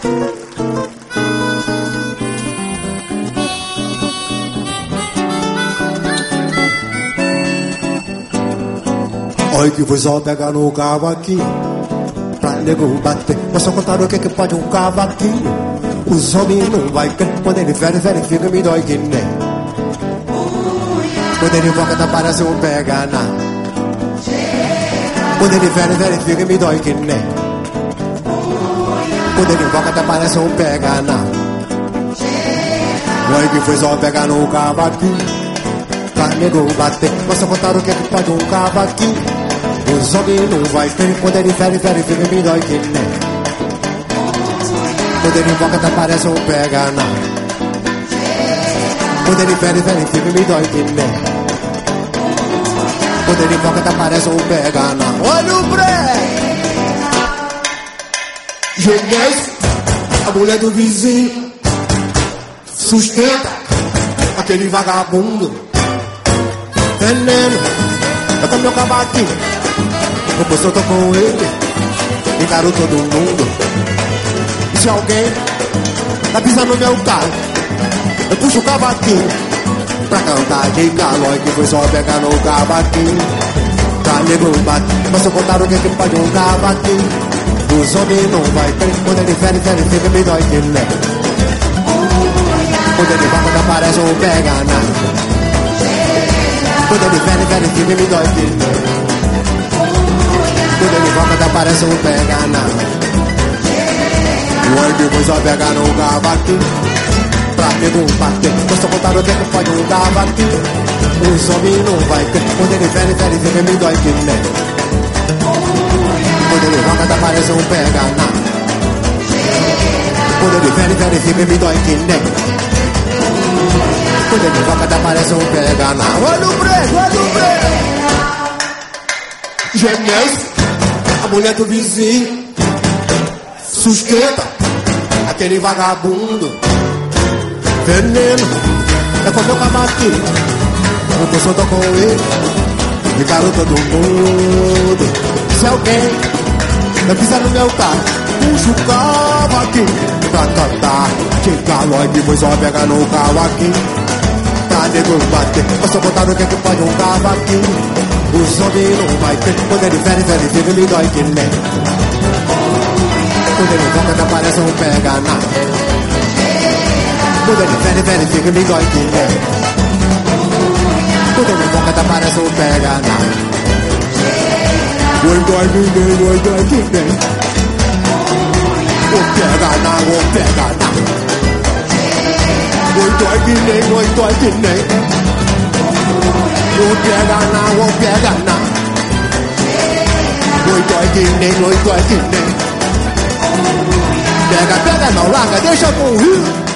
Olha que foi só pegar no cavaquinho pra nego bater. Mas só contaram o que pode um cavaquinho. Os homens não vai crer. Quando ele verifica, me dói que nem. Quando ele invoca, tá parece um pega-na. Quando ele verifica, me dói que nem. Quando ele invoca, tá parece um pega-na. Olha que foi só pegar no cavaquinho pra nego bater. Mas só contaram o que pode um cavaquinho. Os homens não vai crer. Quando ele verifica, me dói que nem. Quando ele invoca, tá parece um pega-na. Quando ele verifica, me dói que nem. Quando ele invoca, tá parece um pega-na. Olha o bré! Genésio, a mulher do vizinho sustenta aquele vagabundo. Veneno, eu tô meu cavaquinho. Depois eu tô com ele, encaro todo mundo. E se alguém tá pisando no meu carro, eu puxo o cavaquinho pra cantar de calói. Que foi só pegar no cavaquinho pra nego bater. Mas se eu contar o que pode um cavaquinho, os homens não vai ter. Quando ele fica, me dói que nem. Quando ele vai, quando aparece um pega-na. Quando ele fica, me dói que nem. Quando ele volta, aparece um pega-na. O olho depois só pega no cavaquinho pra nego bater. Mas só contar o que pode um cavaquinho, os homens não vai ter. Quando ele fica, me dói que nem. Quando ele volta, aparece um pega-na. Quando ele fica, me dói que nem. Quando ele volta, aparece um pega-na. Olha o brego, olha o brego. Genésio, a mulher do vizinho sustenta aquele vagabundo. Veneno, é com meu cavaquinho. Depois eu tô com ele, encaro todo mundo. Se alguém não pisar no meu carro, puxa o cavaquinho pra cantar de calói. Depois só pega no cavaquinho pra nego bater. Mas só botar o que pode um cavaquinho, os homens não vai ter. Quando ele verifica, me dói que nem. Quando ele volta, aparece um pega-na. Quando ele verifica, me dói que nem. Quando ele volta, aparece um pega-na. Oi, dói que nem, oi, dói que nem. O pega-na, o pega-na. Oi, dói que nem, oi, dói que nem. O pega-na, o pega-na. Oi, dói que nem, oi, dói que nem. Pega, pega, não larga, deixa com o rio.